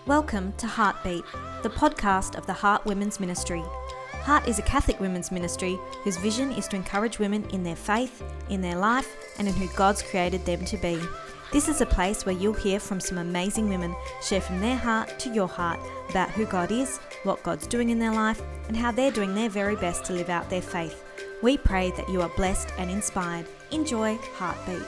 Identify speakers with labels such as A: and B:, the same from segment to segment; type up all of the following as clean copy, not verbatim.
A: Welcome to Heartbeat, the podcast of the Heart Women's Ministry. Heart is a Catholic women's ministry whose vision is to encourage women in their faith, in their life, and in who God's created them to be. This is a place where you'll hear from some amazing women share from their heart to your heart about who God is, what God's doing in their life, and how they're doing their very best to live out their faith. We pray that you are blessed and inspired. Enjoy Heartbeat.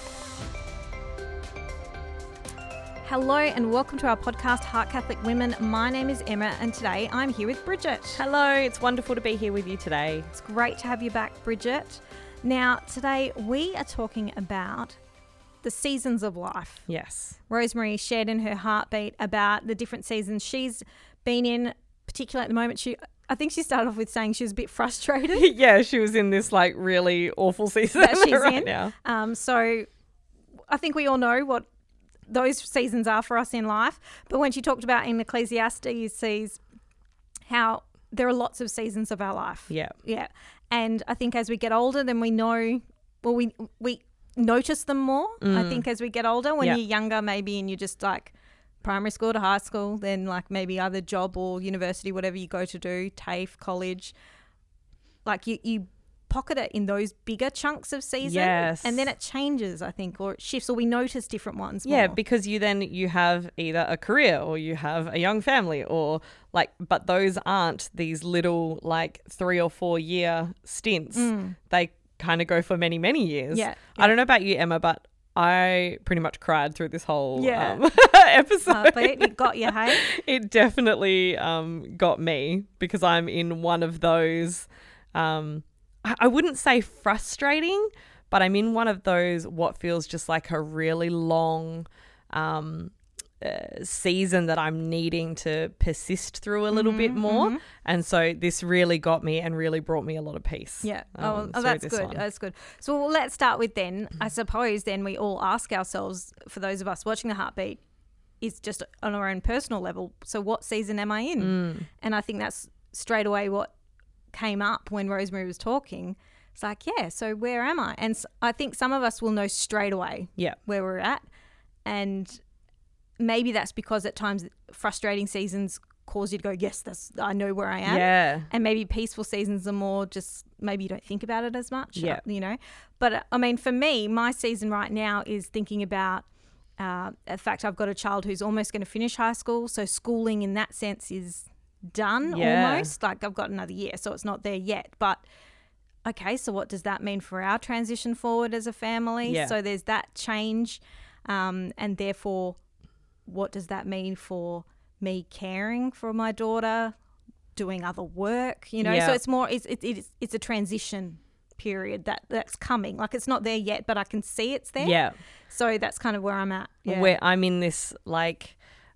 A: Hello and welcome to our podcast, Heart Catholic Women. My name is Emma and today I'm here with Bridget.
B: Hello, it's wonderful to be here with you today.
A: It's great to have you back, Bridget. Now, today we are talking about the seasons of life.
B: Yes.
A: Rosemary shared in her Heartbeat about the different seasons she's been in, particularly at the moment. I think she started off with saying she was a bit frustrated.
B: Yeah, she was in this like really awful season
A: that she's
B: right
A: in.
B: now.
A: So I think we all know what those seasons are for us in life. But when she talked about in Ecclesiastes, sees how there are lots of seasons of our life.
B: Yeah.
A: Yeah. And I think as we get older, then we know, well, we notice them more. I think as we get older, when you're younger maybe and you're just like primary school to high school, then like maybe either job or university, whatever you go to do, TAFE, college, like you pocket it in those bigger chunks of season.
B: Yes.
A: And then it changes, I think, or it shifts, or we notice different ones
B: Yeah,
A: more.
B: because you have either a career or you have a young family or like, but those aren't these little like 3 or 4 year stints. They kind of go for many, many years.
A: Yeah.
B: I don't know about you, Emma, but I pretty much cried through this whole episode.
A: But it got you, hey?
B: It definitely got me because I'm in one of those, I wouldn't say frustrating, but I'm in one of those what feels just like a really long season that I'm needing to persist through a little bit more. And so this really got me and really brought me a lot of peace.
A: Yeah. That's good. That's good. So let's start with then, I suppose then we all ask ourselves, for those of us watching the Heartbeat, is just on our own personal level. So what season am I in? And I think that's straight away what came up when Rosemary was talking. It's like, yeah, so where am I? And I think some of us will know straight away where we're at. And maybe that's because at times frustrating seasons cause you to go, yes, I know where I am.
B: Yeah.
A: And maybe peaceful seasons are more just maybe you don't think about it as much. Yeah. You know. But I mean, for me, my season right now is thinking about in fact, I've got a child who's almost going to finish high school. So schooling in that sense is done almost. Like I've got another year, so it's not there yet. But okay, so what does that mean for our transition forward as a family?
B: Yeah.
A: So there's that change. And therefore, what does that mean for me caring for my daughter, doing other work, you know?
B: Yeah.
A: So it's more, it's a transition period that's coming. Like it's not there yet, but I can see it's there.
B: Yeah.
A: So that's kind of where I'm at. Yeah.
B: Where I'm in this like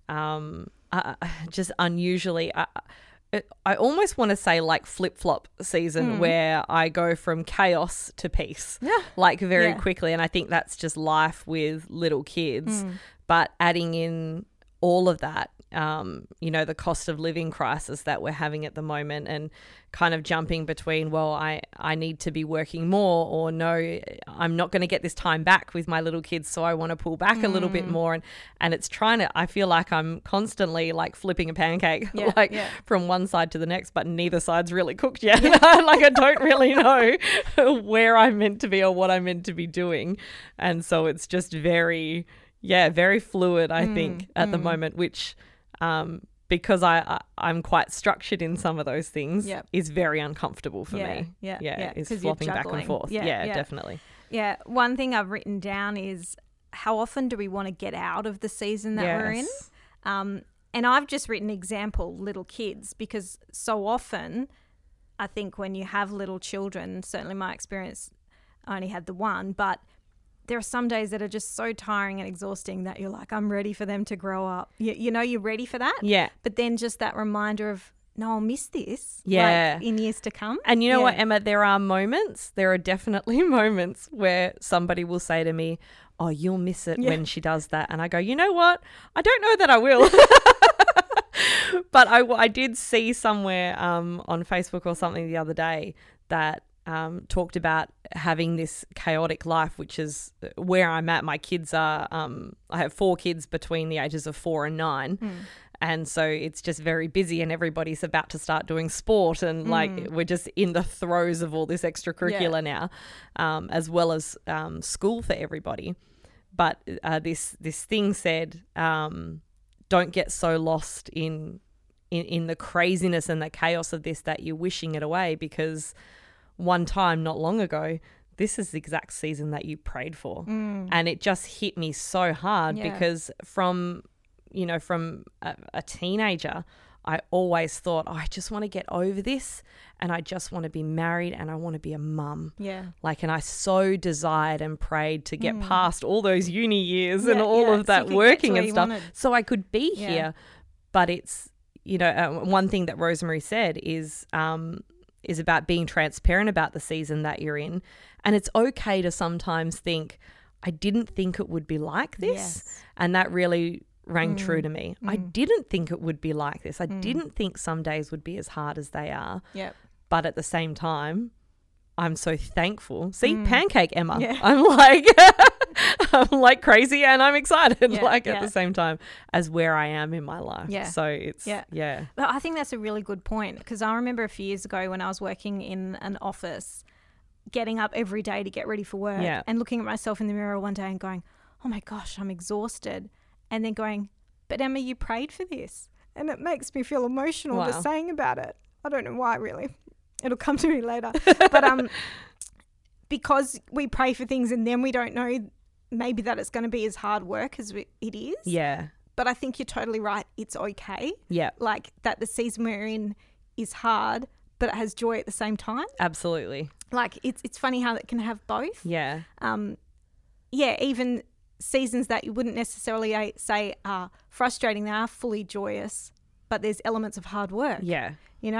B: just unusually, I almost want to say like flip-flop season where I go from chaos to peace like very quickly. And I think that's just life with little kids. But adding in all of that, the cost of living crisis that we're having at the moment and kind of jumping between, well, I need to be working more or no, I'm not going to get this time back with my little kids, so I want to pull back a little bit more. And it's I feel like I'm constantly like flipping a pancake from one side to the next, but neither side's really cooked yet. Like I don't really know where I'm meant to be or what I'm meant to be doing. And so it's just very fluid, I think, at the moment, which because I'm quite structured in some of those things is very uncomfortable for me. Is flopping back and forth. Yeah, definitely.
A: Yeah, one thing I've written down is how often do we want to get out of the season that we're in? And I've just written example, little kids, because so often I think when you have little children, certainly my experience, I only had the one, but there are some days that are just so tiring and exhausting that you're like, I'm ready for them to grow up. You know, you're ready for that.
B: Yeah.
A: But then just that reminder of, no, I'll miss this
B: like,
A: in years to come.
B: And you know what, Emma, there are definitely moments where somebody will say to me, oh, you'll miss it when she does that. And I go, you know what? I don't know that I will. But I did see somewhere on Facebook or something the other day that talked about having this chaotic life, which is where I'm at. My kids are, I have 4 kids between the ages of 4 and 9. And so it's just very busy, and everybody's about to start doing sport, and like we're just in the throes of all this extracurricular now, as well as school for everybody. But this thing said, don't get so lost in the craziness and the chaos of this that you're wishing it away, because one time not long ago, this is the exact season that you prayed for. And it just hit me so hard because from a teenager, I always thought, I just want to get over this, and I just want to be married, and I want to be a mum.
A: Yeah.
B: And I so desired and prayed to get past all those uni years and all of that working and stuff so I could be here. But it's, one thing that Rosemary said is about being transparent about the season that you're in. And it's okay to sometimes think, I didn't think it would be like this. Yes. And that really rang true to me. I didn't think it would be like this. I didn't think some days would be as hard as they are.
A: Yep.
B: But at the same time, I'm so thankful. See, pancake Emma. Yeah. I'm like crazy, and I'm excited at the same time as where I am in my life. Yeah. So it's But
A: I think that's a really good point, because I remember a few years ago when I was working in an office, getting up every day to get ready for work and looking at myself in the mirror one day and going, oh my gosh, I'm exhausted. And then going, but Emma, you prayed for this. And it makes me feel emotional just saying about it. I don't know why, really. It'll come to me later. But because we pray for things and then we don't know maybe that it's going to be as hard work as it is.
B: Yeah.
A: But I think you're totally right. It's okay.
B: Yeah.
A: Like that the season we're in is hard, but it has joy at the same time.
B: Absolutely.
A: Like it's funny how it can have both.
B: Yeah.
A: Even seasons that you wouldn't necessarily say are frustrating, they are fully joyous, but there's elements of hard work.
B: Yeah.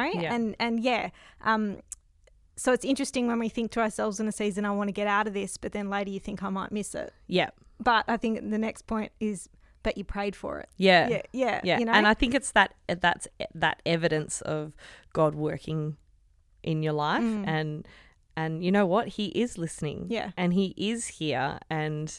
A: So it's interesting when we think to ourselves in a season, I want to get out of this, but then later you think I might miss it.
B: Yeah.
A: But I think the next point is, but you prayed for it.
B: Yeah.
A: Yeah.
B: And I think it's that's that evidence of God working in your life, and you know what? He is listening.
A: Yeah.
B: And he is here, and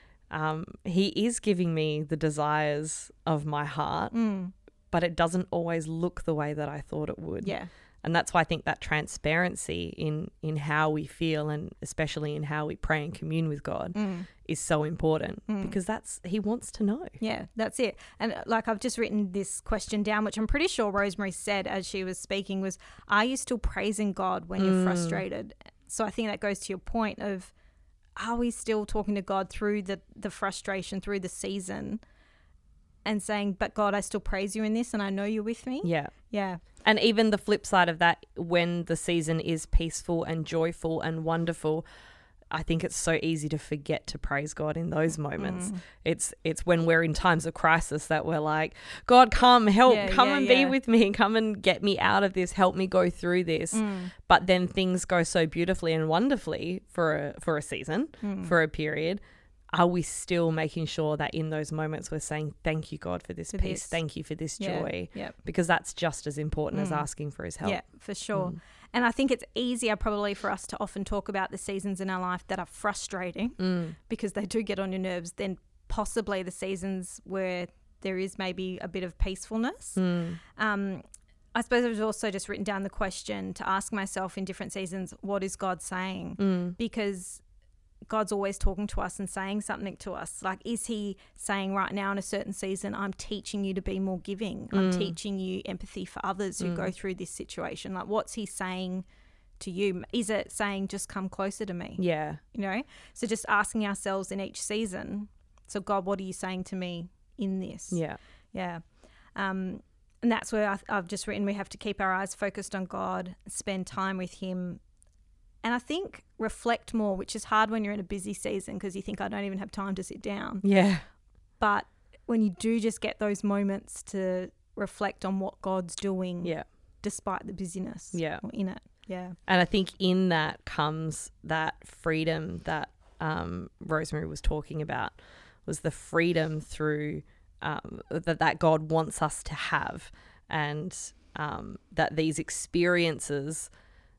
B: he is giving me the desires of my heart, but it doesn't always look the way that I thought it would.
A: Yeah.
B: And that's why I think that transparency in how we feel, and especially in how we pray and commune with God, is so important, because he wants to know.
A: Yeah, that's it. And I've just written this question down, which I'm pretty sure Rosemary said as she was speaking, was, are you still praising God when you're frustrated? So I think that goes to your point of, are we still talking to God through the frustration, through the season, and saying, but God, I still praise you in this, and I know you're with me?
B: Yeah.
A: Yeah.
B: And even the flip side of that, when the season is peaceful and joyful and wonderful, I think it's so easy to forget to praise God in those moments. It's when we're in times of crisis that we're like, God, come, help, be with me, come and get me out of this, help me go through this. But then things go so beautifully and wonderfully for a season, for a period. Are we still making sure that in those moments we're saying, thank you, God, for this peace, thank you for this joy?
A: Yeah.
B: Because that's just as important as asking for his help.
A: Yeah, for sure. And I think it's easier probably for us to often talk about the seasons in our life that are frustrating because they do get on your nerves, than possibly the seasons where there is maybe a bit of peacefulness. I suppose I've also just written down the question to ask myself in different seasons, what is God saying? Because God's always talking to us and saying something to us. Like, is he saying right now in a certain season, I'm teaching you to be more giving. I'm teaching you empathy for others who go through this situation. Like, what's he saying to you? Is it saying, just come closer to me?
B: Yeah.
A: So just asking ourselves in each season, so God, what are you saying to me in this?
B: Yeah.
A: Yeah. And that's where I've just written, we have to keep our eyes focused on God, spend time with him. And I think reflect more, which is hard when you're in a busy season because you think, I don't even have time to sit down.
B: Yeah.
A: But when you do just get those moments to reflect on what God's doing despite the busyness or in it. Yeah.
B: And I think in that comes that freedom that Rosemary was talking about, was the freedom through that God wants us to have, and that these experiences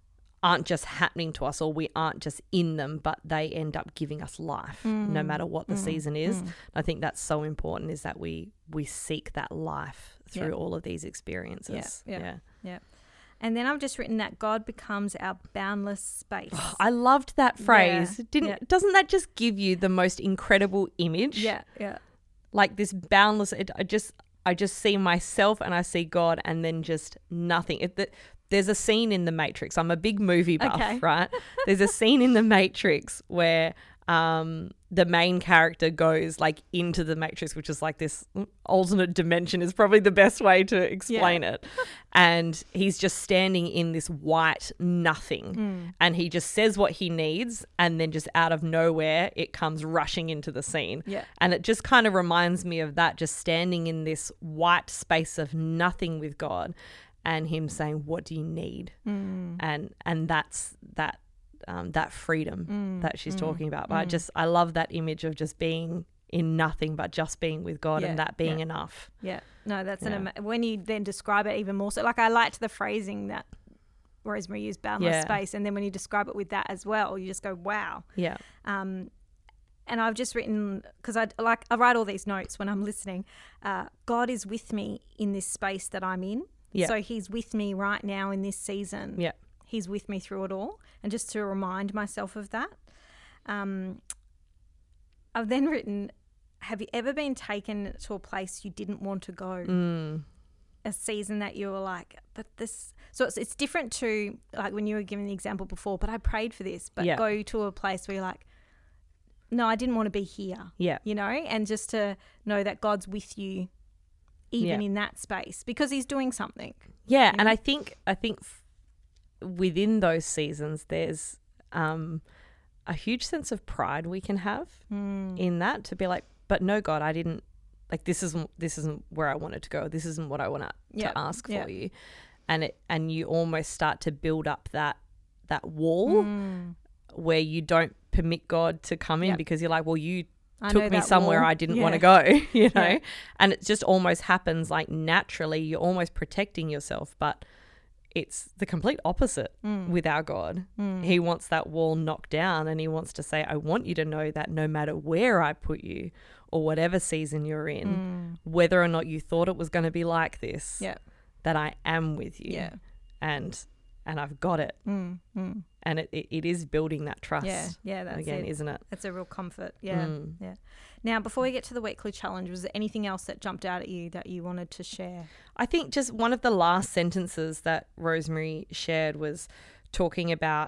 B: aren't just happening to us, or we aren't just in them, but they end up giving us life no matter what the season is. I think that's so important, is that we seek that life through all of these experiences. Yeah.
A: And then I've just written that God becomes our boundless space.
B: Oh, I loved that phrase. Doesn't that just give you the most incredible image?
A: Yeah.
B: Like this boundless, I just see myself and I see God, and then just nothing. There's a scene in The Matrix. I'm a big movie buff, right? There's a scene in The Matrix where the main character goes like into the Matrix, which is like this alternate dimension, is probably the best way to explain it. And he's just standing in this white nothing, and he just says what he needs, and then just out of nowhere it comes rushing into the scene. And it just kind of reminds me of that, just standing in this white space of nothing with God, and him saying, what do you need? And that's that freedom that she's talking about. But I love that image of just being in nothing, but just being with God, and that being enough. No, that's when you then describe it even more so, like I liked the phrasing that Rosemary used, boundless space, and then when you describe it with that as well, you just go, wow. And I've just written, because I write all these notes when I'm listening, God is with me in this space that I'm in. So he's with me right now in this season. He's with me through it all. And just to remind myself of that. I've then written, have you ever been taken to a place you didn't want to go? A season that you were like, but this... So it's different to, like when you were giving the example before, but I prayed for this. But go to a place where you're like, no, I didn't want to be here. You know? And just to know that God's with you even in that space, because he's doing something. And I think within those seasons there's a huge sense of pride we can have in that, to be like, but no, God, I didn't, like, this isn't where I wanted to go, this isn't what I want to ask for you, and you almost start to build up that wall where you don't permit God to come in because you're like, well, you took me somewhere wall. I didn't want to go, you know? And it just almost happens like naturally, you're almost protecting yourself, but it's the complete opposite with our God. He wants that wall knocked down, and he wants to say, I want you to know that no matter where I put you or whatever season you're in, whether or not you thought it was going to be like this, that I am with you and I've got it. And it is building that trust. That's again, isn't it?
A: It's a real comfort. Now, before we get to the weekly challenge, was there anything else that jumped out at you that you wanted to share?
B: I think just one of the last sentences that Rosemary shared was talking about,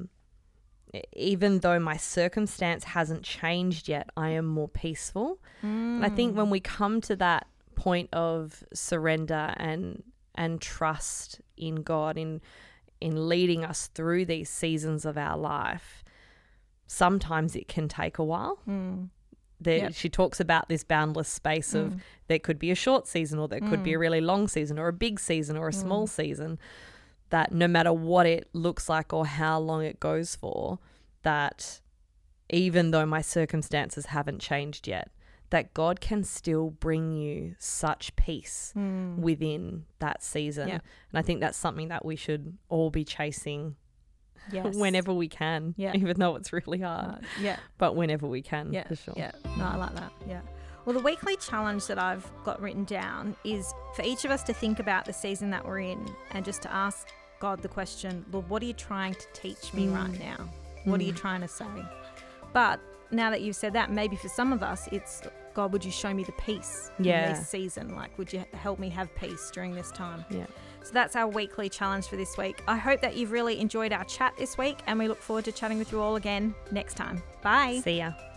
B: even though my circumstance hasn't changed yet, I am more peaceful. And I think when we come to that point of surrender and trust in God, in leading us through these seasons of our life, sometimes it can take a while. She talks about this boundless space of there could be a short season, or there could be a really long season, or a big season, or a small season, that no matter what it looks like or how long it goes for, that even though my circumstances haven't changed yet, that God can still bring you such peace within that season. And I think that's something that we should all be chasing whenever we can, even though it's really hard. But whenever we can, for sure.
A: No, I like that. Well, the weekly challenge that I've got written down is for each of us to think about the season that we're in, and just to ask God the question, Lord, what are you trying to teach me right now? What are you trying to say? But now that you've said that, maybe for some of us, it's, God, would you show me the peace in this season? Like, would you help me have peace during this time? So that's our weekly challenge for this week. I hope that you've really enjoyed our chat this week, and we look forward to chatting with you all again next time. Bye.
B: See ya.